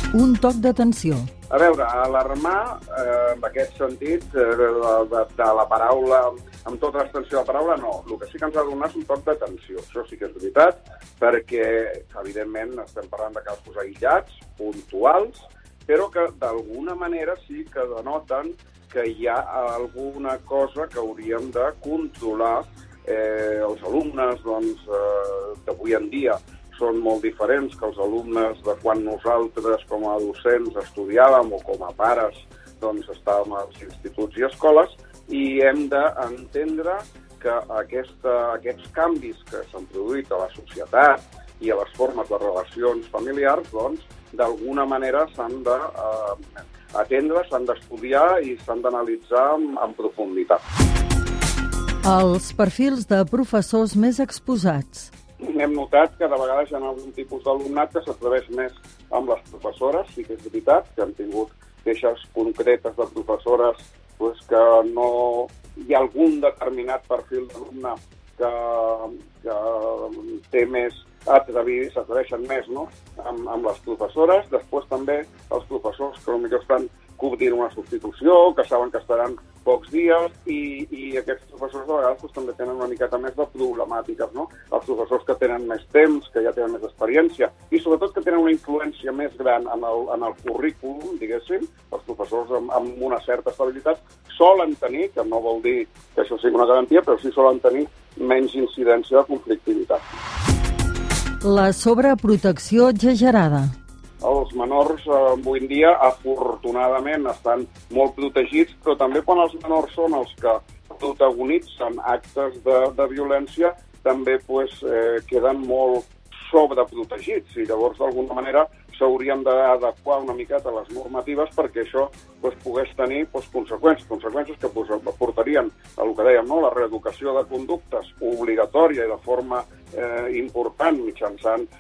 Un toc d'atenció. A veure, alarmar, en aquest sentit, de la paraula, amb tota l'extensió de la paraula, no. El que sí que ens ha de donar és un toc d'atenció. Això sí que és veritat, perquè, evidentment, estem parlant de casos aïllats, puntuals, però que d'alguna manera sí que denoten que hi ha alguna cosa que hauríem de controlar. Els alumnes d'avui en dia són molt diferents que els alumnes de quan nosaltres, com a docents, estudiàvem o com a pares estàvem als instituts i escoles, i hem d'entendre que aquests canvis que s'han produït a la societat i a les formes de relacions familiars, d'alguna manera s'han d'atendre, s'han d'estudiar i s'han d'analitzar en profunditat. Els perfils de professors més exposats. Hem notat que de vegades hi ha algun tipus d'alumnat que s'atreveix més amb les professores, sí que és veritat, que han tingut queixes concretes de professores que no hi ha algun determinat perfil d'alumne que té més s'atreveixen més, no?, amb les professores. Després també els professors que potser estan cobrint una substitució, que saben que estaran pocs dies, i aquests professors de vegades també tenen una miqueta més de problemàtiques, no? Els professors que tenen més temps, que ja tenen més experiència, i sobretot que tenen una influència més gran en el currículum, diguéssim, els professors amb una certa estabilitat, solen tenir, que no vol dir que això sigui una garantia, però sí solen tenir menys incidència de conflictivitat. La sobreprotecció exagerada. Els menors avui en dia, afortunadament, estan molt protegits, però també quan els menors són els que protagonitzen actes de violència, també queden molt sobreprotegits, i llavors d'alguna manera s'haurien d'adequar una miqueta a les normatives perquè això pogués tenir conseqüències que portarien a el que dèiem, la reeducació de conductes obligatòria i de forma important mitjançant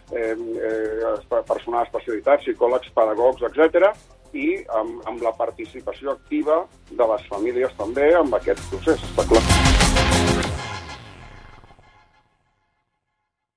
personal especialitat, psicòlegs, pedagogs, etc., i amb la participació activa de les famílies també en aquest procés, està clar.